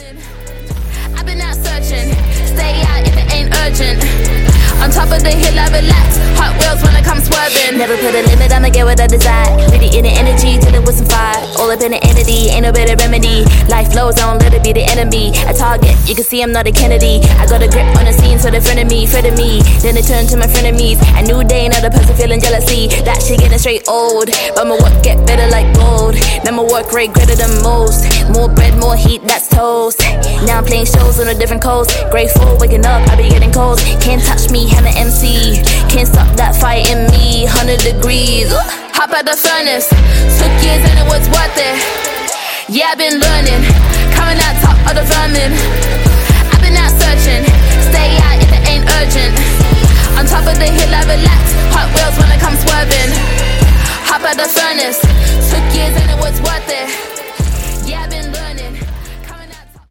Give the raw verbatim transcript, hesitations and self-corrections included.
I've been out searching, stay out if it ain't urgent. On top of the hill I relax, hot wheels when I come swerving. Never put a limit, I'ma get what I desire. Really in the energy, dealing with some fire. All up in the entity, ain't no better remedy. Life flows on, let it be the enemy. A target, you can see I'm not a Kennedy. I got a grip on the scene, so they friend of me, friend of me. Then they turn to my frenemies. A new day, another person feeling jealousy. That shit getting straight old, but my work get better like gold. Now my work rate greater than most. More bread, more heat, that's toast. Now I'm playing shows on a different coast. Grateful, waking up, I be getting cold. Can't touch me, I'm an M C. Can't stop that fire in me. Hundred degrees, Ooh. Hop out the furnace. Took years and it was worth it. Yeah, I've been learning. Coming out